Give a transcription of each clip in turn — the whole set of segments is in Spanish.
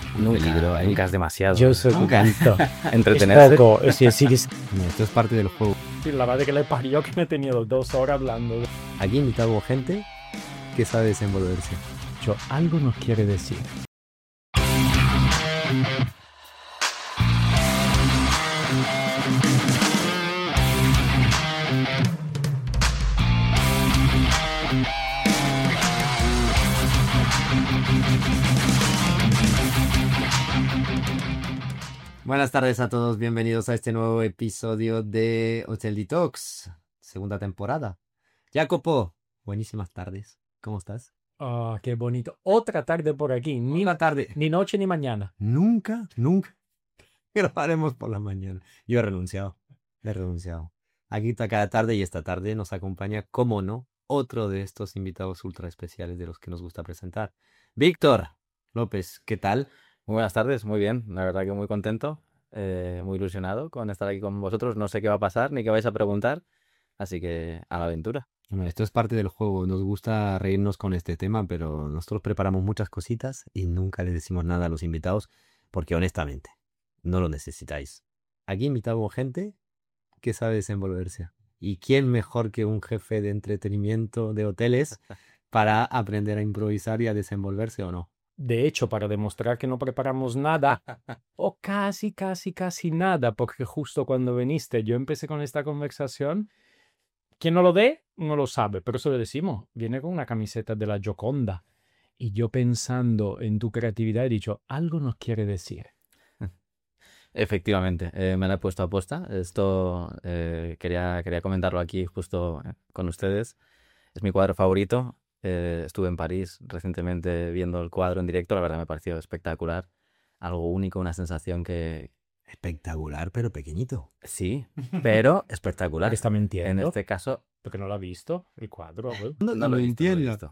Un peligro ahí. Nunca es demasiado. Yo soy Nunca. Entretenerse. poco, sí, sí, sí, No, esto es parte del juego. la madre que le parió que me he tenido 2 horas hablando. Aquí invitamos gente que sabe desenvolverse. Yo, algo nos quiere decir. Buenas tardes a todos, bienvenidos a este nuevo episodio de Hotel Detox, segunda temporada. Jacopo, buenísimas tardes, ¿cómo estás? Ah, qué bonito. Otra tarde por aquí. Ni, Buena tarde. ni noche ni mañana. Nunca grabaremos por la mañana. Yo he renunciado. Aquí está cada tarde y esta tarde nos acompaña, como no, otro de estos invitados ultra especiales de los que nos gusta presentar. Víctor López, ¿qué tal? Muy buenas tardes, muy bien. La verdad que muy contento, muy ilusionado con estar aquí con vosotros. No sé qué va a pasar ni qué vais a preguntar, así que a la aventura. Bueno, esto es parte del juego. Nos gusta reírnos con este tema, pero nosotros preparamos muchas cositas y nunca les decimos nada a los invitados porque honestamente no lo necesitáis. Aquí invitamos gente que sabe desenvolverse. ¿Y quién mejor que un jefe de entretenimiento de hoteles para aprender a improvisar y a desenvolverse o no? De hecho, para demostrar que no preparamos nada, o casi nada, porque justo cuando viniste yo empecé con esta conversación. Quien no lo dé, no lo sabe, pero eso lo decimos. Viene con una camiseta de la Gioconda. Y yo pensando en tu creatividad he dicho, algo nos quiere decir. Efectivamente, me la he puesto a posta. Esto quería comentarlo aquí justo con ustedes. Es mi cuadro favorito. Estuve en París recientemente viendo el cuadro en directo. La verdad me pareció espectacular. Algo único, una sensación que... Espectacular, pero pequeñito. Sí, pero espectacular. Está mintiendo. En este caso, Porque no lo ha visto el cuadro. Abuelo. no lo he visto.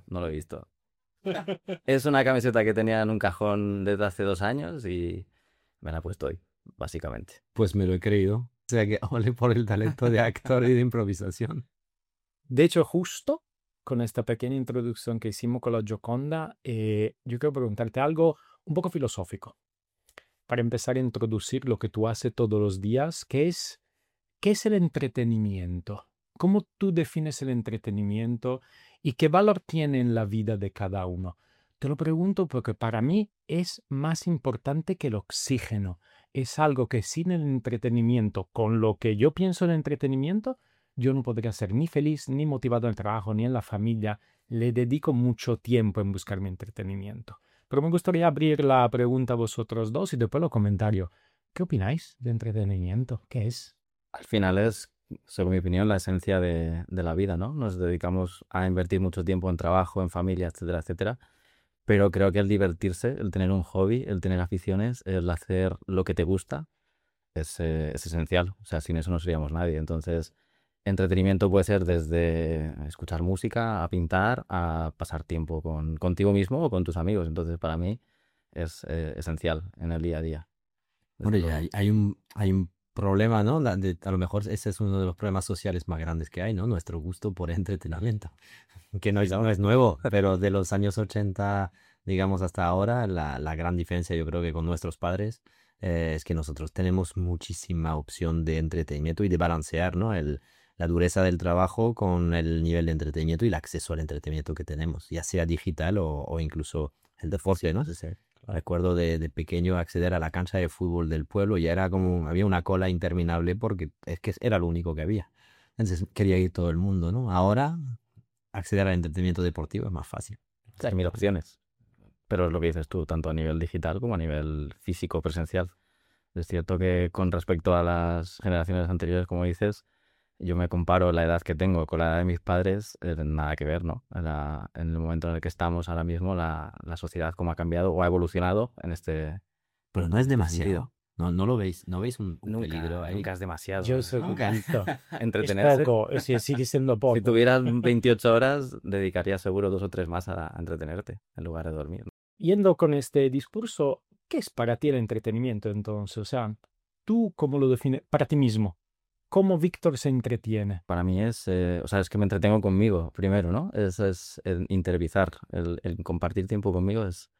Es una camiseta que tenía en un cajón desde hace 2 años y me la he puesto hoy, básicamente. Pues me lo he creído. O sea que ole por el talento de actor y de improvisación. De hecho, justo con esta pequeña introducción que hicimos con la Gioconda, yo quiero preguntarte algo un poco filosófico. Para empezar a introducir lo que tú haces todos los días, ¿qué es el entretenimiento? ¿Cómo tú defines el entretenimiento y qué valor tiene en la vida de cada uno? Te lo pregunto porque para mí es más importante que el oxígeno. Es algo que sin el entretenimiento, con lo que yo pienso en entretenimiento, yo no podría ser ni feliz, ni motivado en el trabajo, ni en la familia. Le dedico mucho tiempo en buscar mi entretenimiento. Pero me gustaría abrir la pregunta a vosotros dos y después los comentarios. ¿Qué opináis de entretenimiento? ¿Qué es? Al final es, según mi opinión, la esencia de la vida, ¿no? Nos dedicamos a invertir mucho tiempo en trabajo, en familia, etcétera, etcétera. Pero creo que el divertirse, el tener un hobby, el tener aficiones, el hacer lo que te gusta, es esencial. O sea, sin eso no seríamos nadie. Entonces, entretenimiento puede ser desde escuchar música, a pintar, a pasar tiempo contigo mismo o con tus amigos. Entonces, para mí es esencial en el día a día. Bueno, ya hay un problema, ¿no? A lo mejor ese es uno de los problemas sociales más grandes que hay, ¿no? Nuestro gusto por entretenimiento. Que no es nuevo, pero de los años 80, digamos, hasta ahora, la gran diferencia yo creo que con nuestros padres es que nosotros tenemos muchísima opción de entretenimiento y de balancear, ¿no? La dureza del trabajo con el nivel de entretenimiento y el acceso al entretenimiento que tenemos, ya sea digital o incluso el de ocio, ¿no? Recuerdo de pequeño acceder a la cancha de fútbol del pueblo y ya era como, había una cola interminable porque es que era lo único que había. Entonces quería ir todo el mundo, ¿no? Ahora acceder al entretenimiento deportivo es más fácil. Hay mil opciones, pero es lo que dices tú, tanto a nivel digital como a nivel físico, presencial. Es cierto que con respecto a las generaciones anteriores, como dices, yo me comparo la edad que tengo con la edad de mis padres, nada que ver, ¿no? En el momento en el que estamos ahora mismo, la sociedad cómo ha cambiado o ha evolucionado en este... Pero no es demasiado. sentido. No lo veis, no veis un peligro ahí. Nunca es demasiado. Yo soy Nunca. poquito. Entretenerse. Es poco, sigue siendo poco. Si tuvieras 28 horas, dedicarías seguro 2 o 3 más a entretenerte en lugar de dormir. Yendo con este discurso, ¿qué es para ti el entretenimiento entonces? O sea, ¿tú cómo lo defines para ti mismo? ¿Cómo Víctor se entretiene? Para mí es, o sea, es que me entretengo conmigo primero, ¿no? Eso es el interiorizar, el compartir tiempo conmigo es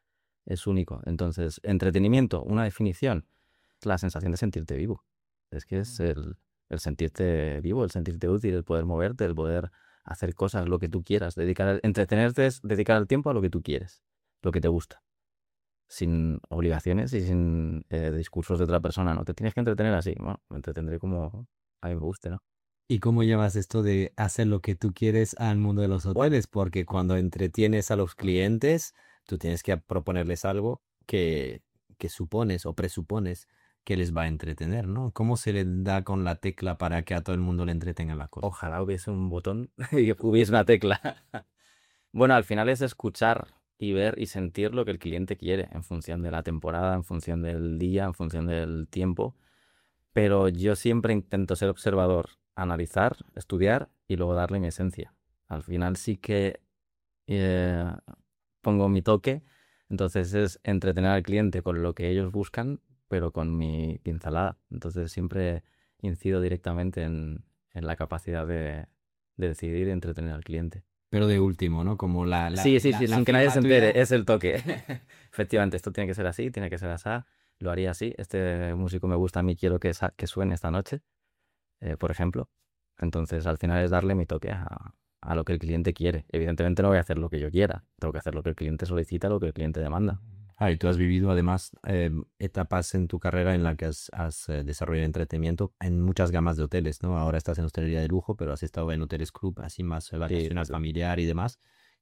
es único. Entonces, entretenimiento, una definición, la sensación de sentirte vivo. Es que es el sentirte vivo, el sentirte útil, el poder moverte, el poder hacer cosas, lo que tú quieras. Entretenerte es dedicar el tiempo a lo que tú quieres, lo que te gusta, sin obligaciones y sin discursos de otra persona. No te tienes que entretener así. Bueno, me entretendré como a mí me guste, ¿no? ¿Y cómo llevas esto de hacer lo que tú quieres al mundo de los hoteles? Porque cuando entretienes a los clientes, tú tienes que proponerles algo que supones o presupones que les va a entretener, ¿no? ¿Cómo se le da con la tecla para que a todo el mundo le entretenga la cosa? Ojalá hubiese un botón y hubiese una tecla. Bueno, al final es escuchar y ver y sentir lo que el cliente quiere en función de la temporada, en función del día, en función del tiempo. Pero yo siempre intento ser observador, analizar, estudiar y luego darle mi esencia. Al final sí que eh, pongo mi toque, entonces es entretener al cliente con lo que ellos buscan, pero con mi pincelada. Entonces siempre incido directamente en la capacidad de decidir y entretener al cliente. Pero de último, ¿no? Como Sí, sí, sí, sin que nadie se entere, tuya. es el toque. Efectivamente, esto tiene que ser así, tiene que ser así, lo haría así. Este músico me gusta a mí, quiero que suene esta noche, por ejemplo. Entonces, al final es darle mi toque a lo que el cliente quiere. Evidentemente no voy a hacer lo que yo quiera, tengo que hacer lo que el cliente solicita, lo que el cliente demanda. Ah, y tú has vivido además etapas en tu carrera en la que has desarrollado entretenimiento en muchas gamas de hoteles, ¿no? Ahora estás en hostelería de lujo, pero has estado en hoteles club, así más vacacional, Sí. familiar y demás.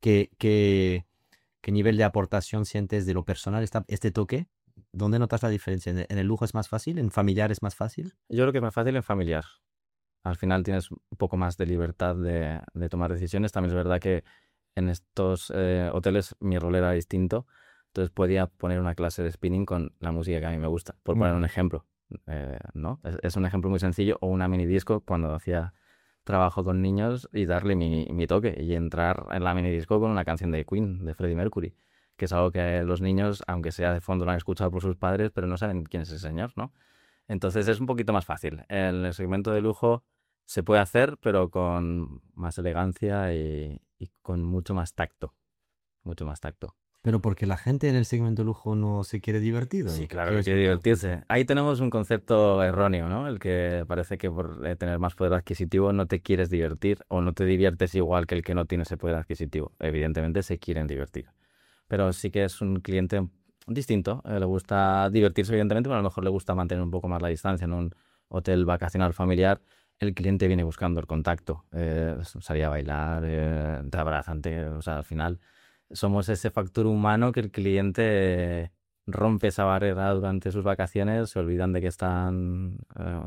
¿Qué nivel de aportación sientes de lo personal este toque? ¿Dónde notas la diferencia? ¿En el lujo es más fácil? ¿En familiar es más fácil? Yo creo que es más fácil en familiar. Al final tienes un poco más de libertad de tomar decisiones. También es verdad que en estos hoteles mi rol era distinto. Entonces podía poner una clase de spinning con la música que a mí me gusta, por poner un ejemplo. ¿No? Es un ejemplo muy sencillo. O una mini disco cuando hacía trabajo con niños y darle mi toque y entrar en la mini disco con una canción de Queen, de Freddie Mercury, que es algo que los niños, aunque sea de fondo, lo han escuchado por sus padres, pero no saben quién es ese señor, ¿no? Entonces es un poquito más fácil. En el segmento de lujo se puede hacer, pero con más elegancia y con mucho más tacto. Mucho más tacto. Pero porque la gente en el segmento lujo no se quiere divertir. Sí, ¿O claro qué que es quiere lo que divertirse. ocurre? Ahí tenemos un concepto erróneo, ¿no? El que parece que por tener más poder adquisitivo no te quieres divertir o no te diviertes igual que el que no tiene ese poder adquisitivo. Evidentemente se quieren divertir. Pero sí que es un cliente distinto. Le gusta divertirse, evidentemente, pero a lo mejor le gusta mantener un poco más la distancia. En un hotel vacacional familiar, el cliente viene buscando el contacto, salir a bailar, te abrazan, o sea, al final somos ese factor humano que el cliente rompe esa barrera durante sus vacaciones, se olvidan de que están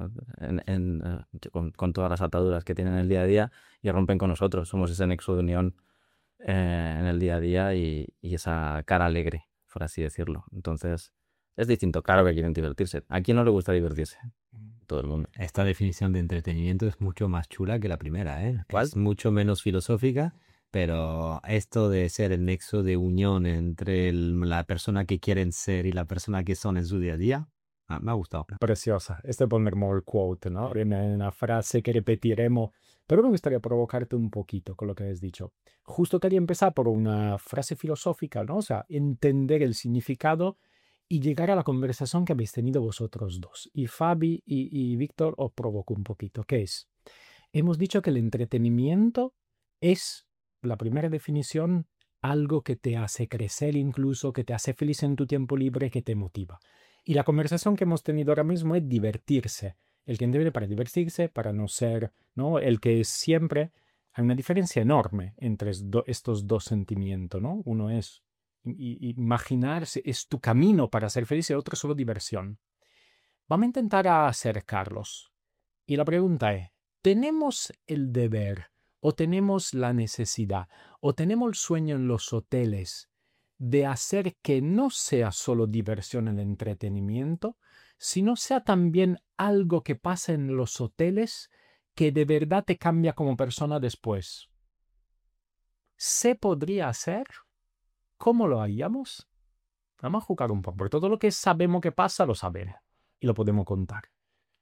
con todas las ataduras que tienen en el día a día y rompen con nosotros. Somos ese nexo de unión en el día a día y esa cara alegre, por así decirlo. Entonces, es distinto. Claro que quieren divertirse. ¿A quién no le gusta divertirse? Todo el mundo. Esta definición de entretenimiento es mucho más chula que la primera, ¿eh? ¿Cuál? Es mucho menos filosófica, pero esto de ser el nexo de unión entre la persona que quieren ser y la persona que son en su día a día, me ha gustado. Preciosa. Este pondremos el quote, ¿no? En una frase que repetiremos. Pero me gustaría provocarte un poquito con lo que has dicho. Justo quería empezar por una frase filosófica, ¿no? O sea, entender el significado y llegar a la conversación que habéis tenido vosotros dos. Y Fabi y Víctor os provoco un poquito. ¿Qué es? Hemos dicho que el entretenimiento es, la primera definición, algo que te hace crecer incluso, que te hace feliz en tu tiempo libre, que te motiva. Y la conversación que hemos tenido ahora mismo es divertirse. El que viene para divertirse, para no ser, ¿no? El que es siempre. Hay una diferencia enorme entre estos dos sentimientos, ¿no? Uno es imaginarse, es tu camino para ser feliz y el otro es solo diversión. Vamos a intentar acercarlos. Y la pregunta es, ¿tenemos el deber o tenemos la necesidad o tenemos el sueño en los hoteles de hacer que no sea solo diversión el entretenimiento, sino sea también algo que pasa en los hoteles que de verdad te cambia como persona después? ¿Se podría hacer? ¿Cómo lo haríamos? Vamos a jugar un poco, porque todo lo que sabemos que pasa lo sabemos y lo podemos contar.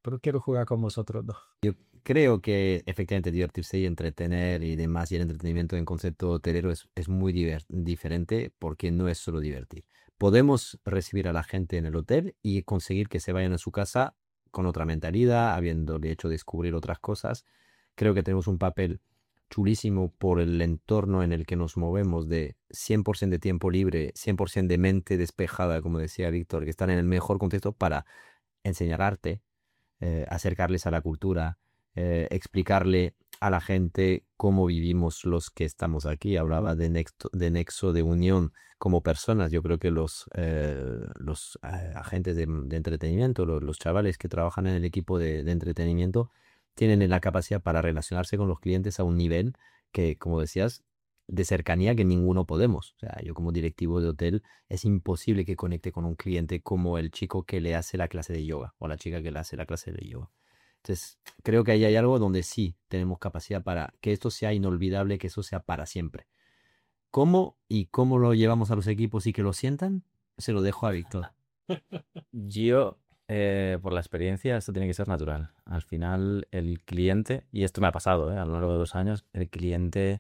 pero quiero jugar con vosotros dos. Yo creo que efectivamente divertirse y entretener y demás, y el entretenimiento en concepto hotelero es muy diferente porque no es solo divertir. Podemos recibir a la gente en el hotel y conseguir que se vayan a su casa con otra mentalidad, habiéndole hecho descubrir otras cosas. Creo que tenemos un papel chulísimo por el entorno en el que nos movemos de 100% de tiempo libre, 100% de mente despejada, como decía Víctor, que están en el mejor contexto para enseñar arte, acercarles a la cultura, explicarle a la gente cómo vivimos los que estamos aquí. Hablaba de nexo de unión como personas. Yo creo que los agentes de entretenimiento, los chavales que trabajan en el equipo de entretenimiento, tienen la capacidad para relacionarse con los clientes a un nivel que, como decías, de cercanía que ninguno podemos. O sea, yo como directivo de hotel es imposible que conecte con un cliente como el chico que le hace la clase de yoga o la chica que le hace la clase de yoga. Entonces, creo que ahí hay algo donde sí tenemos capacidad para que esto sea inolvidable, que eso sea para siempre. ¿Cómo y cómo lo llevamos a los equipos y que lo sientan? Se lo dejo a Víctor. Yo, por la experiencia, esto tiene que ser natural. Al final, el cliente, y esto me ha pasado, a lo largo de 2 años, el cliente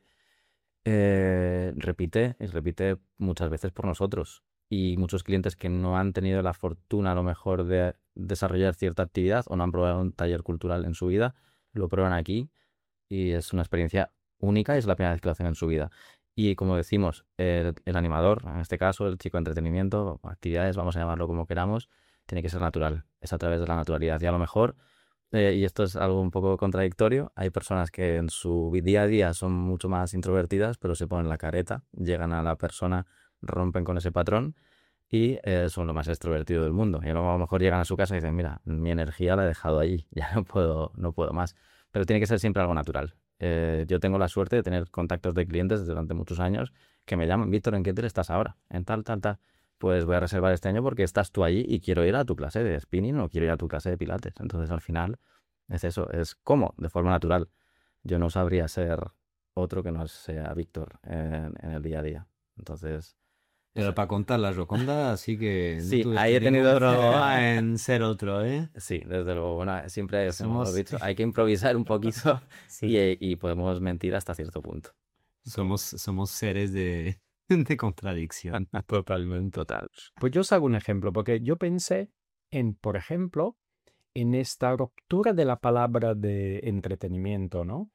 repite y repite muchas veces por nosotros. Y muchos clientes que no han tenido la fortuna a lo mejor de desarrollar cierta actividad o no han probado un taller cultural en su vida, lo prueban aquí y es una experiencia única y es la primera vez que lo hacen en su vida. Y como decimos, el animador, en este caso el chico de entretenimiento, actividades, vamos a llamarlo como queramos, tiene que ser natural, es a través de la naturalidad. Y a lo mejor, y esto es algo un poco contradictorio, hay personas que en su día a día son mucho más introvertidas, pero se ponen la careta, llegan a la persona, rompen con ese patrón y son lo más extrovertido del mundo. Y luego a lo mejor llegan a su casa y dicen, mira, mi energía la he dejado allí, ya no puedo más. Pero tiene que ser siempre algo natural. Yo tengo la suerte de tener contactos de clientes durante muchos años que me llaman, Víctor, ¿en qué hotel estás ahora? En tal, tal, tal. Pues voy a reservar este año porque estás tú allí y quiero ir a tu clase de spinning o quiero ir a tu clase de pilates. Entonces al final es eso, es como, de forma natural. Yo no sabría ser otro que no sea Víctor en el día a día. Entonces, Pero para contar la Joconda, así que no sí, tuviste ahí he ningún tenido problema en ser otro, ¿eh? Sí, desde luego. Bueno, siempre como Somos, hemos dicho, hay que improvisar un poquito sí, y podemos mentir hasta cierto punto. somos seres de contradicción. Totalmente. Total. Pues yo os hago un ejemplo, porque yo pensé en, por ejemplo, en esta ruptura de la palabra de entretenimiento, ¿no?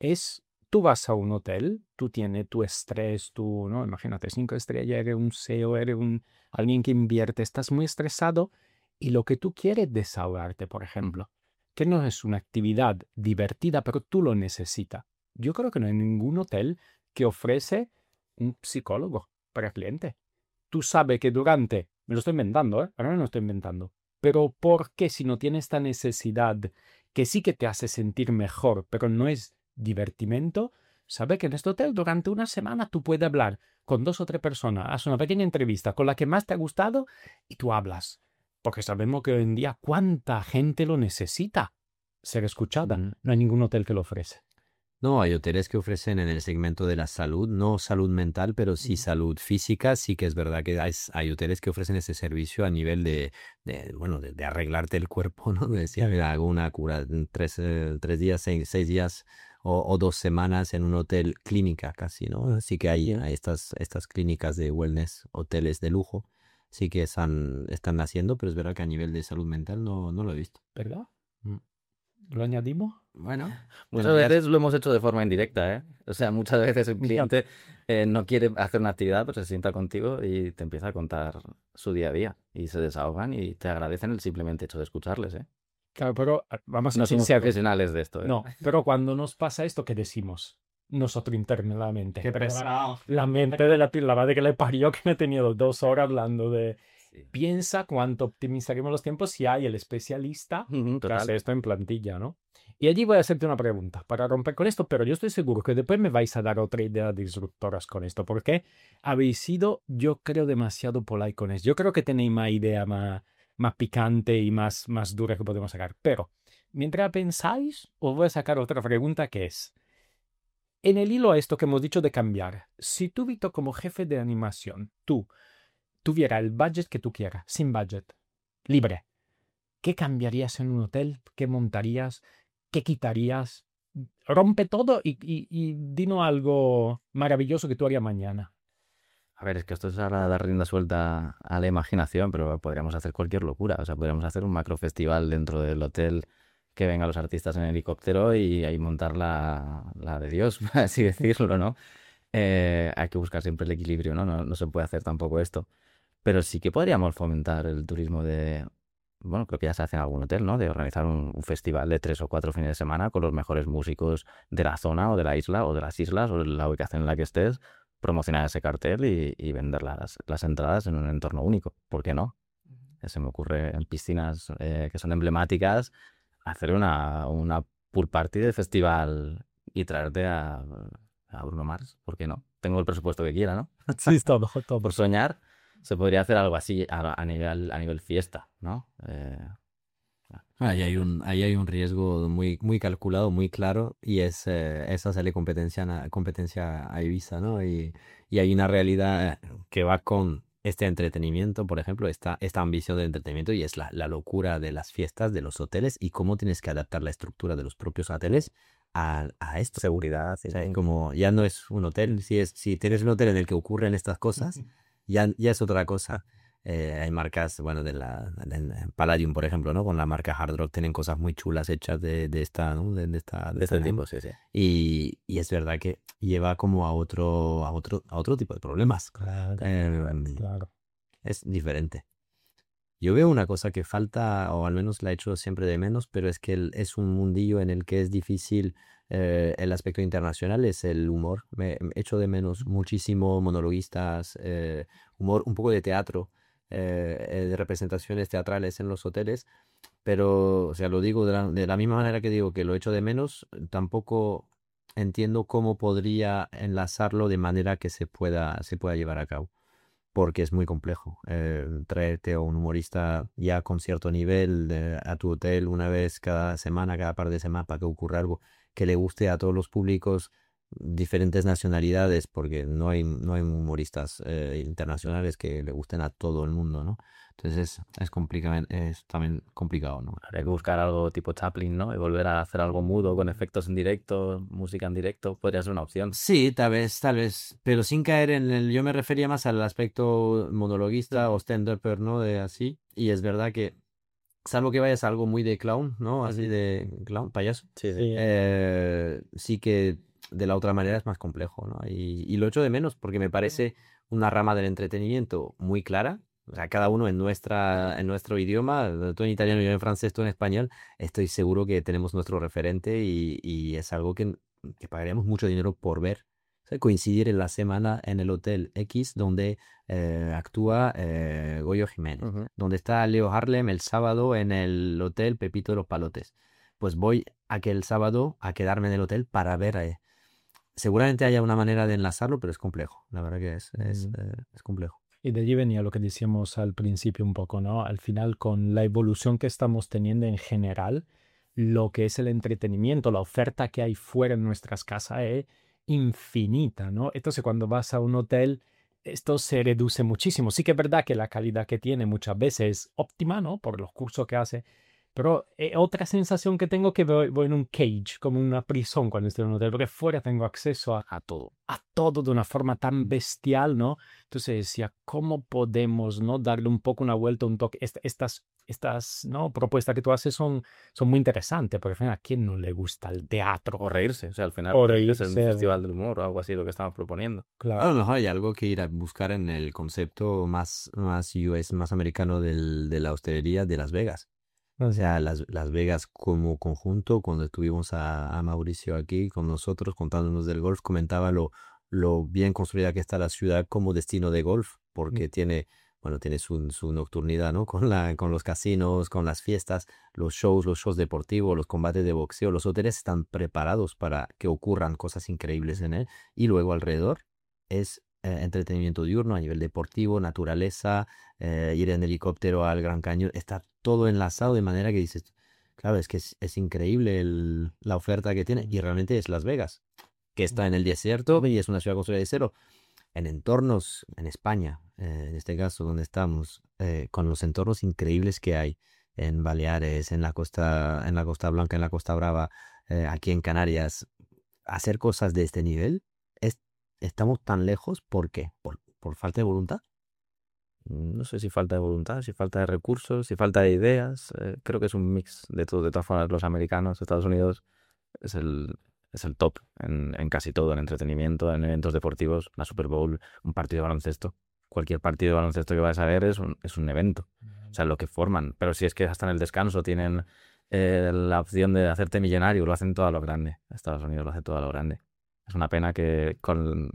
Tú vas a un hotel, tú tienes tu estrés, tú, ¿no? Imagínate, 5 estrellas, eres un CEO, alguien que invierte, estás muy estresado y lo que tú quieres es desahogarte, por ejemplo, que no es una actividad divertida, pero tú lo necesitas. Yo creo que no hay ningún hotel que ofrece un psicólogo para cliente. Tú sabes que me lo estoy inventando, ahora no lo estoy inventando, pero ¿por qué si no tienes esta necesidad que sí que te hace sentir mejor, pero no es divertimento? Sabes que en este hotel durante una semana tú puedes hablar con 2 o 3 personas, haz una pequeña entrevista con la que más te ha gustado y tú hablas. Porque sabemos que hoy en día cuánta gente lo necesita ser escuchada. Ujú. No hay ningún hotel que lo ofrece. No, hay hoteles que ofrecen en el segmento de la salud, no salud mental, pero sí salud física. Sí que es verdad que hay hoteles que ofrecen ese servicio a nivel bueno, de arreglarte el cuerpo, ¿no? Decía, mira, hago una cura en 3 días, 6 días o 2 semanas en un hotel clínica casi, ¿no? Sí que hay estas clínicas de wellness, hoteles de lujo, sí que están naciendo, pero es verdad que a nivel de salud mental no lo he visto. ¿Verdad? ¿Lo añadimos? Bueno, Muchas bueno, veces lo hemos hecho de forma indirecta, ¿eh? O sea, muchas veces el cliente no quiere hacer una actividad, pero se sienta contigo y te empieza a contar su día a día y se desahogan y te agradecen el simplemente hecho de escucharles, ¿eh? Claro, pero vamos a No ser somos sinceros. profesionales de esto, ¿eh? No, pero cuando nos pasa esto, ¿qué decimos? Nosotros internamente. La mente de la madre que le parió, que me he tenido 2 horas hablando de... Sí. Piensa cuánto optimizaremos los tiempos si hay el especialista Ujú, que total. hace esto en plantilla, ¿no? Y allí voy a hacerte una pregunta para romper con esto, pero yo estoy seguro que después me vais a dar otra idea disruptoras con esto, porque habéis sido, yo creo, demasiado polite con esto. Yo creo que tenéis más idea más picante y más dura que podemos sacar. Pero, mientras pensáis, os voy a sacar otra pregunta que es, en el hilo a esto que hemos dicho de cambiar, si tú, Víctor, como jefe de animación, tú tuviera el budget que tú quieras, sin budget, libre, ¿qué cambiarías en un hotel? ¿Qué montarías? ¿Qué quitarías? Rompe todo y dinos algo maravilloso que tú harías mañana. A ver, es que esto es ahora dar rienda suelta a la imaginación, pero podríamos hacer cualquier locura. O sea, podríamos hacer un macro festival dentro del hotel, que vengan los artistas en helicóptero y ahí montar la de Dios, por así decirlo, ¿no? Hay que buscar siempre el equilibrio, ¿no? No se puede hacer tampoco esto. Pero sí que podríamos fomentar el turismo bueno, creo que ya se hace en algún hotel, ¿no? De organizar un festival de 3 o 4 fines de semana con los mejores músicos de la zona o de la isla o de las islas o de la ubicación en la que estés, promocionar ese cartel y vender las entradas en un entorno único. ¿Por qué no? Se me ocurre en piscinas que son emblemáticas hacer una pool party de festival y traerte a Bruno Mars. ¿Por qué no? Tengo el presupuesto que quiera, ¿no? Sí, todo, todo. Por soñar, se podría hacer algo así a nivel fiesta, ¿no? Ahí hay un riesgo muy, muy calculado, muy claro, y es hacerle competencia a Ibiza, ¿no? Y hay una realidad que va con este entretenimiento, por ejemplo, esta ambición de entretenimiento, y es la locura de las fiestas, de los hoteles, y cómo tienes que adaptar la estructura de los propios hoteles a esto. Seguridad. O sea, como ya no es un hotel, si tienes un hotel en el que ocurren estas cosas, ya es otra cosa. Hay marcas, bueno, de Palladium, por ejemplo, ¿no? Con la marca Hard Rock tienen cosas muy chulas hechas de esta, ¿no? De De esta este gama. tipo, sí, sí. Y es verdad que lleva como a otro tipo de problemas. Claro, Eh, claro. es diferente. Yo veo una cosa que falta, o al menos la he hecho siempre de menos, pero es que es un mundillo en el que es difícil el aspecto internacional, es el humor. Me echo de menos muchísimo monologuistas, humor, un poco de teatro, de representaciones teatrales en los hoteles, pero, o sea, lo digo de la misma manera que digo que lo echo de menos, tampoco entiendo cómo podría enlazarlo de manera que se pueda llevar a cabo porque es muy complejo. Traerte a un humorista ya con cierto nivel a tu hotel una vez cada semana, cada par de semanas, para que ocurra algo que le guste a todos los públicos, diferentes nacionalidades, porque no hay humoristas internacionales que le gusten a todo el mundo, ¿no? Entonces es también complicado, ¿no? Habría que buscar algo tipo Chaplin, ¿no? Y volver a hacer algo mudo con efectos en directo, música en directo, podría ser una opción. Sí, tal vez, pero sin caer yo me refería más al aspecto monologuista o stand-upper, ¿no? De así, y es verdad que, salvo que vayas a algo muy de clown, ¿no? Así de clown, payaso, Sí, sí. Sí, sí que de la otra manera es más complejo, ¿no? Y lo echo de menos porque me parece una rama del entretenimiento muy clara. O sea, cada uno en nuestro idioma, tú en italiano, yo en francés, tú en español, estoy seguro que tenemos nuestro referente y es algo que pagaríamos mucho dinero por ver. O sea, coincidir en la semana en el Hotel X donde actúa Goyo Jiménez, Ujú. donde está Leo Harlem el sábado en el Hotel Pepito de los Palotes. Pues voy aquel sábado a quedarme en el hotel para ver. Seguramente haya una manera de enlazarlo, pero es complejo. La verdad que Mm. es complejo. Y de allí venía lo que decíamos al principio un poco, ¿no? Al final, con la evolución que estamos teniendo en general, lo que es el entretenimiento, la oferta que hay fuera en nuestras casas es infinita, ¿no? Entonces, cuando vas a un hotel, esto se reduce muchísimo. Sí que es verdad que la calidad que tiene muchas veces es óptima, ¿no? Por los cursos que hace. Pero otra sensación que tengo que voy en un cage, como una prisión cuando estoy en un hotel, porque fuera tengo acceso A todo. a todo de una forma tan bestial, ¿no? Entonces decía, ¿cómo podemos, ¿no? Darle un poco una vuelta, un toque? Estas, ¿no? Propuestas que tú haces son muy interesantes, porque al final, ¿a quién no le gusta el teatro? O reírse, o sea, al final O es un reírse, festival del humor o algo así lo que estamos proponiendo. A claro. lo mejor hay algo que ir a buscar en el concepto más US, más americano de la hostelería de Las Vegas. O sea, Las Vegas como conjunto, cuando estuvimos a Mauricio aquí con nosotros contándonos del golf, comentaba lo bien construida que está la ciudad como destino de golf, porque tiene su nocturnidad, ¿no? Con los casinos, con las fiestas, los shows deportivos, los combates de boxeo, los hoteles están preparados para que ocurran cosas increíbles en él, y luego alrededor es entretenimiento diurno a nivel deportivo, naturaleza, ir en helicóptero al Gran Cañón, está todo enlazado de manera que dices, claro, es que es increíble la oferta que tiene, y realmente es Las Vegas, que está en el desierto y es una ciudad construida de cero, en entornos, en España, en este caso donde estamos, con los entornos increíbles que hay, en Baleares, en la Costa Blanca, en la Costa Brava, aquí en Canarias, hacer cosas de este nivel, es- estamos tan lejos, ¿por qué? ¿Por falta de voluntad? No sé si falta de voluntad, si falta de recursos, si falta de ideas. Creo que es un mix de todo. De todas formas, los americanos, Estados Unidos, es es el top en casi todo, en entretenimiento, en eventos deportivos, la Super Bowl, un partido de baloncesto. Cualquier partido de baloncesto que vayas a ver es un evento. O sea, lo que forman. Pero si es que hasta en el descanso tienen la opción de hacerte millonario, lo hacen todo a lo grande. Estados Unidos lo hace todo a lo grande. Es una pena que con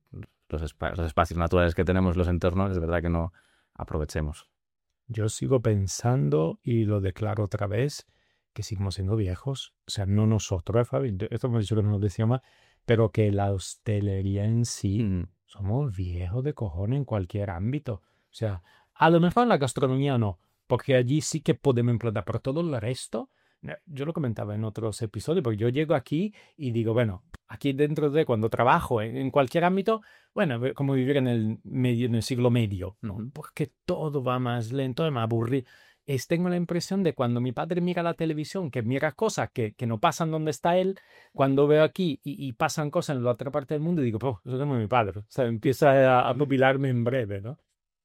los espacios naturales que tenemos, los entornos, es verdad que no aprovechemos. Yo sigo pensando y lo declaro otra vez que seguimos siendo viejos. O sea, no nosotros, Fabi, esto hemos dicho que no nos decía más, pero que la hostelería en sí, Mm, somos viejos de cojones en cualquier ámbito. O sea, a lo mejor en la gastronomía no, porque allí sí que podemos implantar, pero todo el resto, yo lo comentaba en otros episodios, porque yo llego aquí y digo, bueno, aquí dentro de cuando trabajo en cualquier ámbito, bueno, como vivir en el medio, en el siglo medio, ¿no? Porque todo va más lento, me aburrí. Tengo la impresión de cuando mi padre mira la televisión, que mira cosas que no pasan donde está él, cuando veo aquí y pasan cosas en la otra parte del mundo, digo, oh, eso es mi padre. O sea, empieza a jubilarme en breve, ¿no?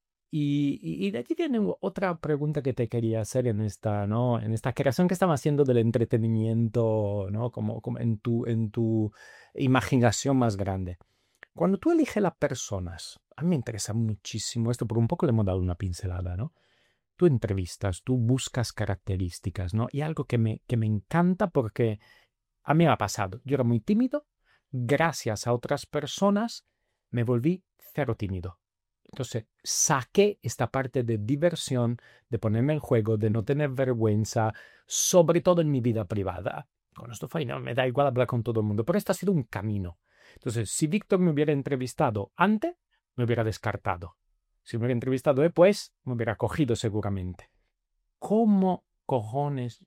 Y de aquí viene otra pregunta que te quería hacer en esta, ¿no? En esta creación que estamos haciendo del entretenimiento, ¿no? Como en tu imaginación más grande. Cuando tú eliges las personas, a mí me interesa muchísimo esto, porque un poco le hemos dado una pincelada, ¿no? Tú entrevistas, tú buscas características, ¿no? Y algo que me encanta porque a mí me ha pasado. Yo era muy tímido, gracias a otras personas me volví cero tímido. Entonces, saqué esta parte de diversión, de ponerme en juego, de no tener vergüenza, sobre todo en mi vida privada. Con esto fue, no, me da igual hablar con todo el mundo, pero este ha sido un camino. Entonces, si Víctor me hubiera entrevistado antes, me hubiera descartado. Si me hubiera entrevistado después, me hubiera cogido seguramente. ¿Cómo cojones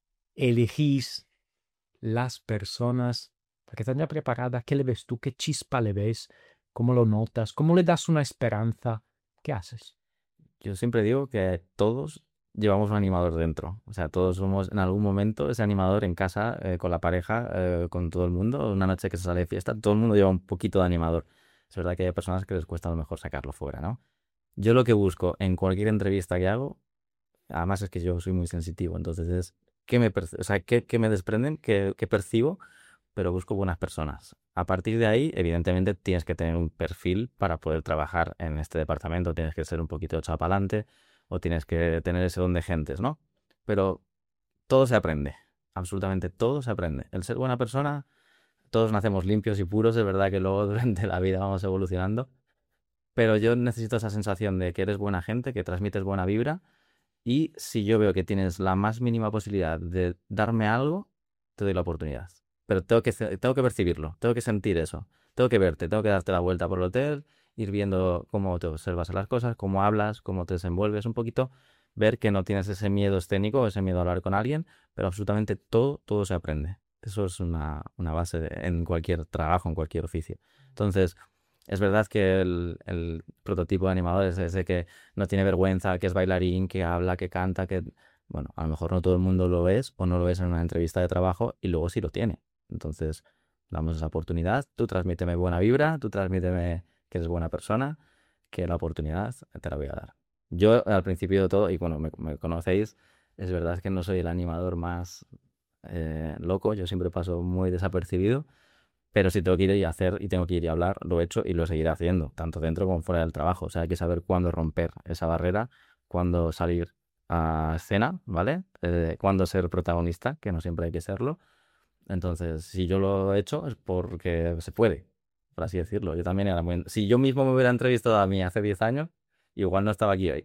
elegís las personas para que estén ya preparadas? ¿Qué le ves tú? ¿Qué chispa le ves? ¿Cómo lo notas? ¿Cómo le das una esperanza? ¿Qué haces? Yo siempre digo que todos llevamos un animador dentro. O sea, todos somos en algún momento ese animador en casa, con la pareja, con todo el mundo. Una noche que se sale de fiesta, todo el mundo lleva un poquito de animador. Es verdad que hay personas que les cuesta a lo mejor sacarlo fuera, ¿no? Yo lo que busco en cualquier entrevista que hago, además es que yo soy muy sensitivo, entonces es o sea, qué me desprenden, qué percibo, pero busco buenas personas. A partir de ahí, evidentemente, tienes que tener un perfil para poder trabajar en este departamento, tienes que ser un poquito echado para adelante o tienes que tener ese don de gentes, ¿no? Pero todo se aprende, absolutamente todo se aprende. El ser buena persona, todos nacemos limpios y puros, es verdad que luego durante la vida vamos evolucionando, pero yo necesito esa sensación de que eres buena gente, que transmites buena vibra y si yo veo que tienes la más mínima posibilidad de darme algo, te doy la oportunidad. Pero tengo que percibirlo, tengo que sentir eso, tengo que verte, tengo que darte la vuelta por el hotel, ir viendo cómo te observas a las cosas, cómo hablas, cómo te desenvuelves un poquito, ver que no tienes ese miedo escénico, ese miedo a hablar con alguien, pero absolutamente todo se aprende. Eso es una base en cualquier trabajo, en cualquier oficio. Entonces, es verdad que el prototipo de animador es ese que no tiene vergüenza, que es bailarín, que habla, que canta, que... Bueno, a lo mejor no todo el mundo lo es o no lo es en una entrevista de trabajo y luego sí lo tiene. Entonces, damos esa oportunidad. Tú transmíteme buena vibra, tú transmíteme que eres buena persona, que la oportunidad te la voy a dar. Yo al principio de todo, y bueno, me conocéis, es verdad que no soy el animador más loco, yo siempre paso muy desapercibido. Pero si tengo que ir y hacer y tengo que ir y hablar, lo he hecho y lo seguiré haciendo, tanto dentro como fuera del trabajo. O sea, hay que saber cuándo romper esa barrera, cuándo salir a escena, ¿vale? Cuándo ser protagonista, que no siempre hay que serlo. Entonces, si yo lo he hecho es porque se puede, por así decirlo. Yo también era muy... Si yo mismo me hubiera entrevistado a mí hace 10 años, igual no estaba aquí hoy.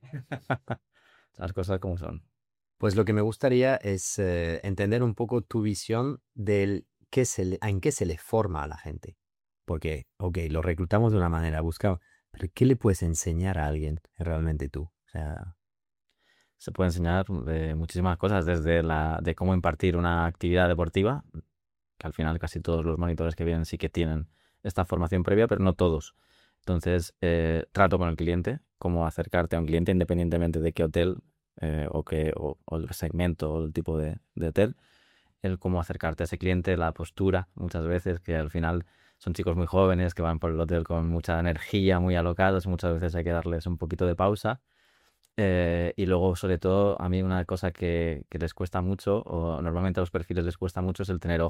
Las cosas como son. Pues lo que me gustaría es entender un poco tu visión del en qué se le forma a la gente. Porque, ok, lo reclutamos de una manera, buscamos, pero ¿qué le puedes enseñar a alguien realmente tú? O sea, Se puede enseñar muchísimas cosas, desde de cómo impartir una actividad deportiva, que al final casi todos los monitores que vienen sí que tienen esta formación previa, pero no todos. Entonces, trato con el cliente, cómo acercarte a un cliente independientemente de qué hotel o el segmento o el tipo de hotel, el cómo acercarte a ese cliente, la postura, muchas veces, que al final son chicos muy jóvenes que van por el hotel con mucha energía, muy alocados, muchas veces hay que darles un poquito de pausa. Y luego, sobre todo, a mí una cosa que les cuesta mucho, o normalmente a los perfiles les cuesta mucho, es el tener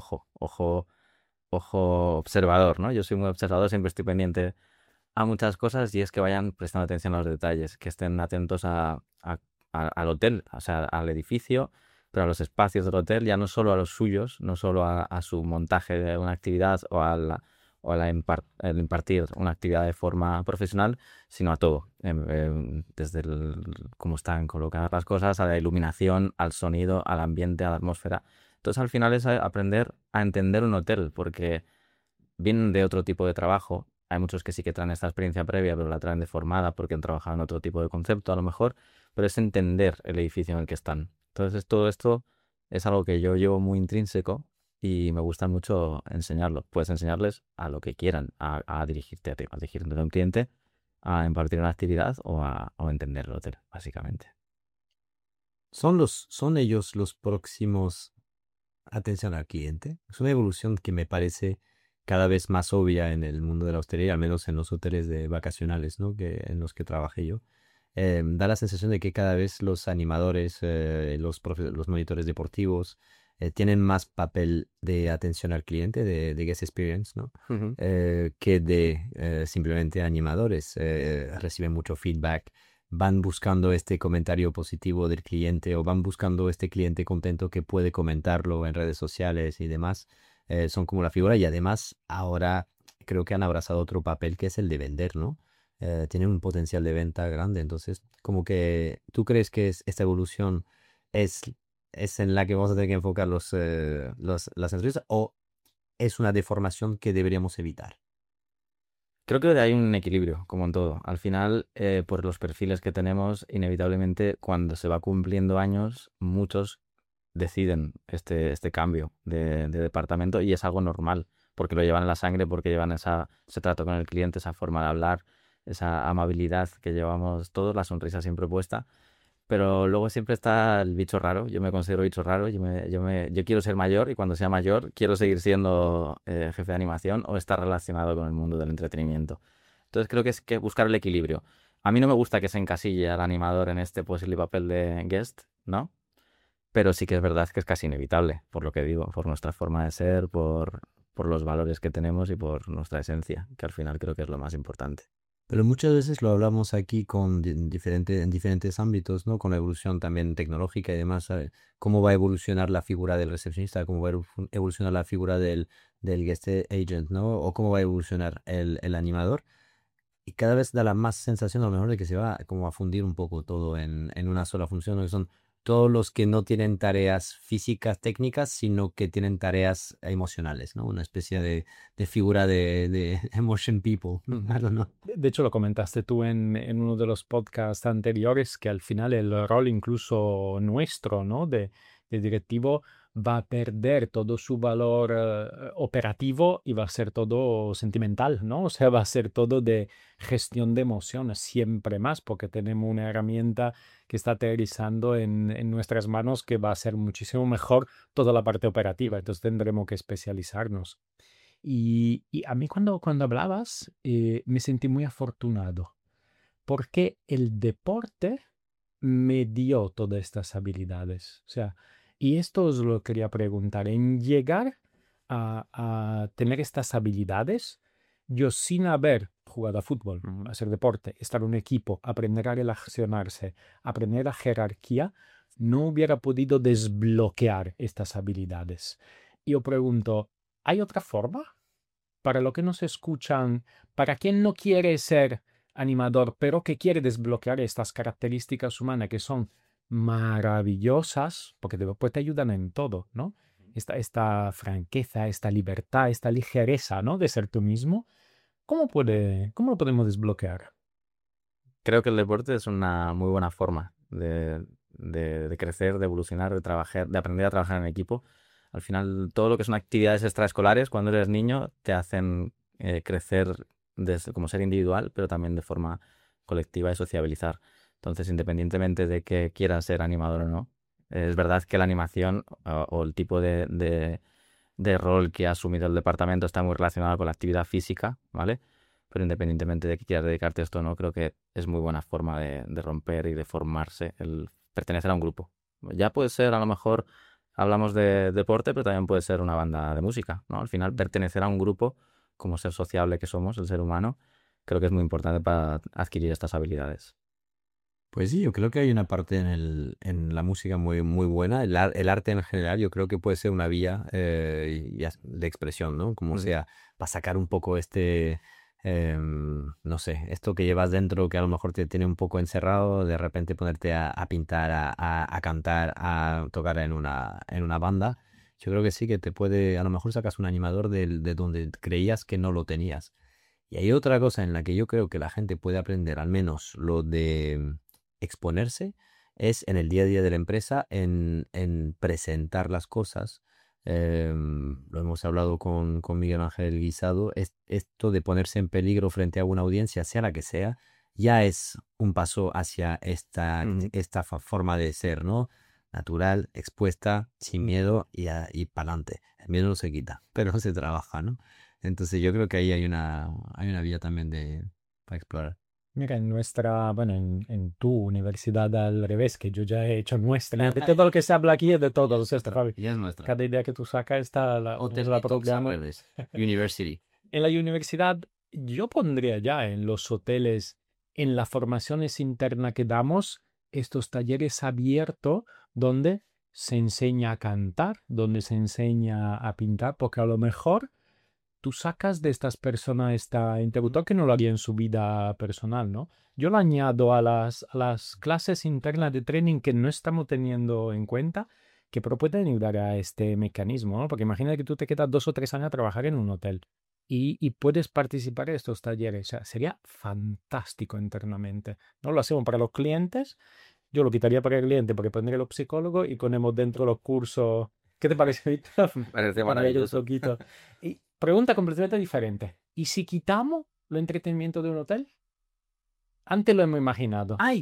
ojo observador, ¿no? Yo soy muy observador, siempre estoy pendiente a muchas cosas y es que vayan prestando atención a los detalles, que estén atentos al hotel, o sea, al edificio, pero a los espacios del hotel, ya no solo a los suyos, no solo a su montaje de una actividad el impartir una actividad de forma profesional, sino a todo, desde cómo están colocadas las cosas, a la iluminación, al sonido, al ambiente, a la atmósfera. Entonces, al final es aprender a entender un hotel, porque vienen de otro tipo de trabajo. Hay muchos que sí que traen esta experiencia previa, pero la traen deformada porque han trabajado en otro tipo de concepto, a lo mejor, pero es entender el edificio en el que están. Entonces, todo esto es algo que yo llevo muy intrínseco y me gusta mucho enseñarlo. Puedes enseñarles a lo que quieran, a dirigirte a dirigirte a un cliente, a impartir una actividad o a entender el hotel, básicamente. ¿Son ellos los próximos atención al cliente? Es una evolución que me parece cada vez más obvia en el mundo de la hostelería, al menos en los hoteles de vacacionales, ¿no? En los que trabajé yo. Da la sensación de que cada vez los animadores, los monitores deportivos, tienen más papel de atención al cliente, de guest experience, ¿no? Ujú. Que de simplemente animadores. Reciben mucho feedback, van buscando este comentario positivo del cliente o van buscando este cliente contento que puede comentarlo en redes sociales y demás. Son como la figura y además ahora creo que han abrazado otro papel que es el de vender, ¿no? Tienen un potencial de venta grande, entonces como que tú crees que esta evolución es, es en la que vamos a tener que enfocar las entrevistas o es una deformación que deberíamos evitar. Creo que hay un equilibrio, como en todo. Al final, por los perfiles que tenemos, inevitablemente, cuando se va cumpliendo años, muchos deciden este cambio de departamento y es algo normal, porque lo llevan en la sangre, porque llevan ese trato con el cliente, esa forma de hablar, esa amabilidad que llevamos todos, la sonrisa siempre puesta. Pero luego siempre está el bicho raro. Yo me considero bicho raro. Yo quiero ser mayor y cuando sea mayor quiero seguir siendo jefe de animación o estar relacionado con el mundo del entretenimiento. Entonces creo que es que buscar el equilibrio. A mí no me gusta que se encasille al animador en este posible papel de guest, ¿no? Pero sí que es verdad que es casi inevitable, por lo que digo, por nuestra forma de ser, por los valores que tenemos y por nuestra esencia, que al final creo que es lo más importante. Pero muchas veces lo hablamos aquí en diferentes ámbitos, ¿no? Con la evolución también tecnológica y demás, ¿sabe? Cómo va a evolucionar la figura del recepcionista, cómo va a evolucionar la figura del guest agent, ¿no? O cómo va a evolucionar el animador. Y cada vez da la más sensación a lo mejor de que se va como a fundir un poco todo en una sola función, ¿no? Que son todos los que no tienen tareas físicas, técnicas, sino que tienen tareas emocionales, ¿no? Una especie de figura de emotion people. I don't know. De hecho, lo comentaste tú en uno de los podcasts anteriores, que al final el rol incluso nuestro, ¿no? De directivo va a perder todo su valor operativo y va a ser todo sentimental, ¿no? O sea, va a ser todo de gestión de emociones, siempre más, porque tenemos una herramienta que está aterrizando en nuestras manos que va a ser muchísimo mejor toda la parte operativa. Entonces tendremos que especializarnos. Y a mí cuando hablabas me sentí muy afortunado porque el deporte me dio todas estas habilidades. O sea, y esto os lo quería preguntar, en llegar a tener estas habilidades, yo sin haber jugado a fútbol, Ujú. hacer deporte, estar en un equipo, aprender a relacionarse, aprender la jerarquía, no hubiera podido desbloquear estas habilidades. Y yo pregunto, ¿hay otra forma? Para los que nos escuchan, para quien no quiere ser animador, pero que quiere desbloquear estas características humanas que son maravillosas, porque después te ayudan en todo, ¿no? Esta franqueza, esta libertad, esta ligereza, ¿no? De ser tú mismo. ¿Cómo lo podemos desbloquear? Creo que el deporte es una muy buena forma de crecer, de evolucionar, de trabajar, de aprender a trabajar en equipo. Al final, todo lo que son actividades extraescolares, cuando eres niño, te hacen crecer como ser individual, pero también de forma colectiva y sociabilizar. Entonces, independientemente de que quieras ser animador o no, es verdad que la animación o el tipo de rol que ha asumido el departamento está muy relacionado con la actividad física, ¿vale? Pero independientemente de que quieras dedicarte a esto o no, creo que es muy buena forma de romper y de formarse el pertenecer a un grupo. Ya puede ser, a lo mejor, hablamos de deporte, pero también puede ser una banda de música, ¿no? Al final, pertenecer a un grupo, como ser sociable que somos, el ser humano, creo que es muy importante para adquirir estas habilidades. Pues sí, yo creo que hay una parte en la música muy, muy buena. El arte en general, yo creo que puede ser una vía de expresión, ¿no? Como Ujú. sea, para sacar un poco no sé, esto que llevas dentro que a lo mejor te tiene un poco encerrado, de repente ponerte a pintar, a cantar, a tocar en una banda. Yo creo que sí que te puede, a lo mejor sacas un animador de donde creías que no lo tenías. Y hay otra cosa en la que yo creo que la gente puede aprender, al menos lo de exponerse, es en el día a día de la empresa, en presentar las cosas. Lo hemos hablado con Miguel Ángel Guisado, esto de ponerse en peligro frente a una audiencia, sea la que sea, ya es un paso hacia Ujú. esta forma de ser, ¿no? Natural, expuesta, sin miedo y para adelante. El miedo no se quita, pero se trabaja, ¿no? Entonces yo creo que ahí hay una vía también para explorar. Mira, bueno, en tu universidad al revés, que yo ya he hecho nuestra. De todo lo que se habla aquí es de todo, o sea, Fabi. Ya es nuestra. Cada idea que tú sacas está Hotel la Detox programa. Amberes University. En la universidad, yo pondría ya en los hoteles, en las formaciones internas que damos, estos talleres abiertos donde se enseña a cantar, donde se enseña a pintar, porque a lo mejor tú sacas de estas personas este interruptor que no lo haría en su vida personal, ¿no? Yo lo añado a las clases internas de training que no estamos teniendo en cuenta, que pero pueden ayudar a este mecanismo, ¿no? Porque imagina que tú te quedas 2 o 3 años a trabajar en un hotel y puedes participar en estos talleres. O sea, sería fantástico internamente. No lo hacemos para los clientes. Yo lo quitaría para el cliente porque pondría los psicólogos y ponemos dentro los cursos. ¿Qué te parece, Víctor? Me parece Para ver un maravilloso. poquito. Y pregunta completamente diferente. ¿Y si quitamos el entretenimiento de un hotel? Antes lo hemos imaginado. ¡Ay!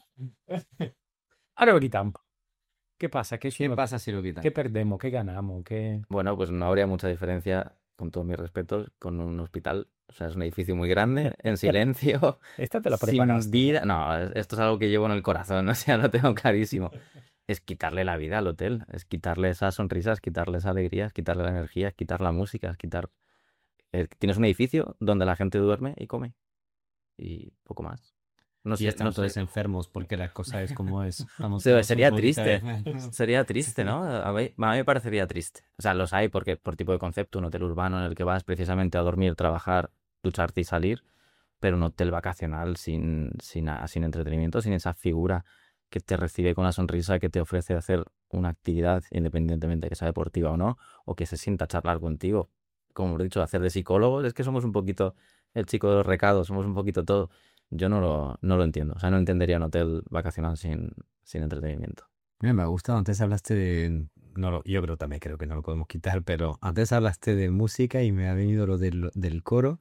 Ahora lo quitamos. ¿Qué pasa? ¿Qué es ¿Qué un hotel? pasa si lo quitan? ¿Qué perdemos? ¿Qué ganamos? ¿Qué... Bueno, pues no habría mucha diferencia, con todos mis respetos, con un hospital. O sea, es un edificio muy grande, en silencio, Esta te la sin preparaste. vida. No, esto es algo que llevo en el corazón, o sea, lo tengo clarísimo. Es quitarle la vida al hotel, es quitarle esas sonrisas, quitarle esa alegría, es quitarle la energía, es quitar la música, es quitar... tienes un edificio donde la gente duerme y come, y poco más. No Y ya sé, no están sé. todos enfermos porque la cosa es como es. Estamos Sería todos un poquito triste, enfermos. sería triste, ¿no? A mí me parecería triste. O sea, los hay porque por tipo de concepto, un hotel urbano en el que vas precisamente a dormir, trabajar, ducharte y salir, pero un hotel vacacional sin entretenimiento, sin esa figura que te recibe con una sonrisa, que te ofrece hacer una actividad, independientemente de que sea deportiva o no, o que se sienta a charlar contigo. Como he dicho, hacer de psicólogos, es que somos un poquito el chico de los recados, somos un poquito todo. Yo no lo entiendo. O sea, no entendería un hotel vacacional sin entretenimiento. Mira, me ha gustado. Antes hablaste de. No, yo creo también creo que no lo podemos quitar, pero antes hablaste de música y me ha venido lo del coro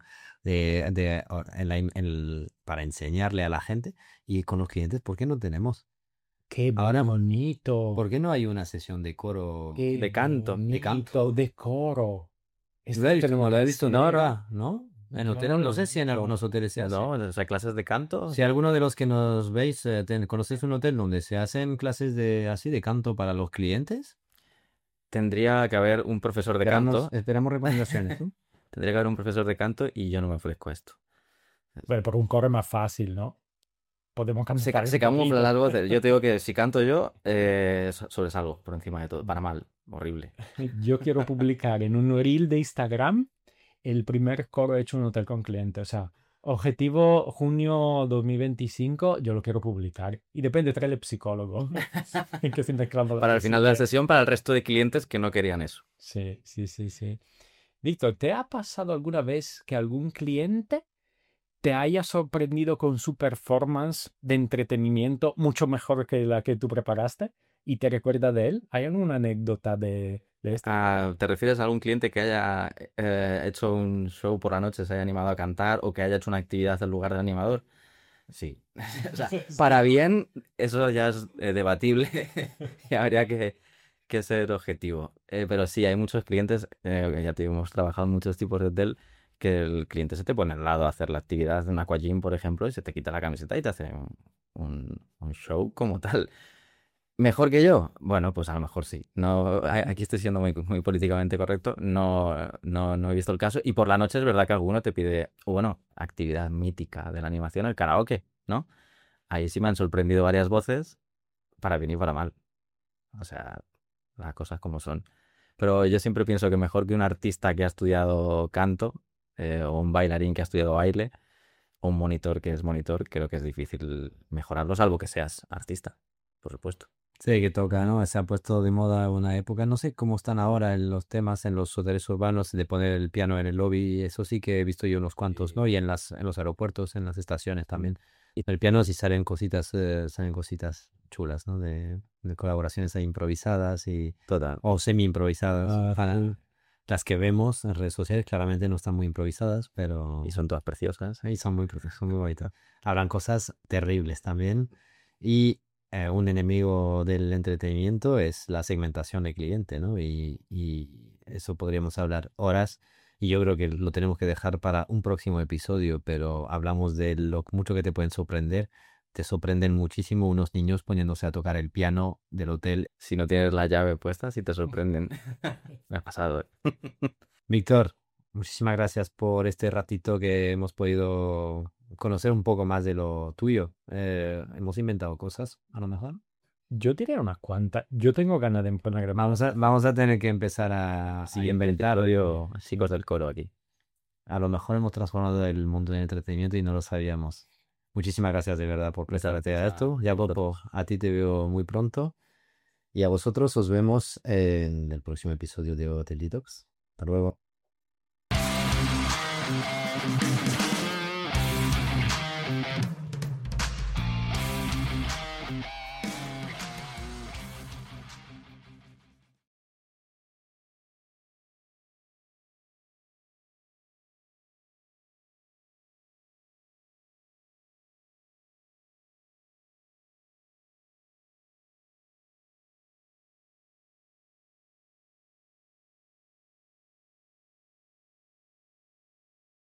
para enseñarle a la gente y con los clientes, ¿por qué no tenemos? ¡Qué Ahora, bonito! ¿por qué no hay una sesión de coro ¡Qué De canto. de canto? bonito de coro! Lo he visto, Tenemos no lo he que visto hacer. nunca, ¿no? En hoteles, no sé si en No. algunos hoteles se hace. No, o sea, clases de canto. Si alguno de los que nos veis conocéis un hotel donde se hacen clases así de canto para los clientes, Tendría que haber un profesor de canto. esperamos recomendaciones. ¿No? Tendría que haber un profesor de canto y yo no me ofrezco a esto. Bueno, por un coro es más fácil, ¿no? Podemos cantar Se un camufla poquito. las voces. Yo te digo que si canto yo, sobresalgo por encima de todo. Para mal. Horrible. Yo quiero publicar en un reel de Instagram el primer coro hecho en un hotel con cliente. O sea, objetivo junio 2025, yo lo quiero publicar. Y depende, trae el psicólogo. Que se mezclando la Para el final de la música. sesión, para el resto de clientes que no querían eso. Sí, sí, sí, sí. Víctor, ¿te ha pasado alguna vez que algún cliente te haya sorprendido con su performance de entretenimiento mucho mejor que la que tú preparaste y te recuerda de él? ¿Hay alguna anécdota de esto? ¿Te refieres a algún cliente que haya hecho un show por la noche, se haya animado a cantar o que haya hecho una actividad en lugar de animador? Sí. O sea, para bien, eso ya es debatible y habría que ser objetivo. Pero sí, hay muchos clientes, ya te digo, hemos trabajado en muchos tipos de hotel, que el cliente se te pone al lado a hacer la actividad en aquagym, por ejemplo, y se te quita la camiseta y te hace un show como tal. ¿Mejor que yo? Bueno, pues a lo mejor sí. No, aquí estoy siendo muy políticamente correcto. No he visto el caso. Y por la noche es verdad que alguno te pide, bueno, actividad mítica de la animación, el karaoke, ¿no? Ahí sí me han sorprendido varias voces, para bien y para mal. O sea, las cosas como son. Pero yo siempre pienso que mejor que un artista que ha estudiado canto, o un bailarín que ha estudiado baile, o un monitor que es monitor, creo que es difícil mejorarlo, salvo que seas artista, por supuesto. Sí, que toca, ¿no? Se ha puesto de moda una época. No sé cómo están ahora en los temas en los hoteles urbanos de poner el piano en el lobby. Eso sí que he visto yo unos cuantos, ¿no? Y en los aeropuertos, en las estaciones también. Y El piano sí salen cositas chulas, ¿no? De colaboraciones ahí improvisadas total. o semi improvisadas. Las que vemos en redes sociales claramente no están muy improvisadas, pero Y son todas preciosas. ahí son muy bonitas. Habrán cosas terribles también. Y un enemigo del entretenimiento es la segmentación de cliente, ¿no? Y eso podríamos hablar horas. Y yo creo que lo tenemos que dejar para un próximo episodio, pero hablamos de lo mucho que te pueden sorprender. Te sorprenden muchísimo unos niños poniéndose a tocar el piano del hotel. Si no tienes la llave puesta, sí te sorprenden. Me ha pasado. Víctor, muchísimas gracias por este ratito que hemos podido conocer un poco más de lo tuyo. Hemos inventado cosas, a lo mejor. Yo diré unas cuantas. Yo tengo ganas de emprender. Vamos a tener que empezar a Siguiente inventar. episodio, chicos del coro aquí. A lo mejor hemos transformado el mundo del entretenimiento y no lo sabíamos. Muchísimas gracias de verdad por prestarte a esto. Ya, Popo, a ti te veo muy pronto. Y a vosotros os vemos en el próximo episodio de Hotel Detox. Hasta luego.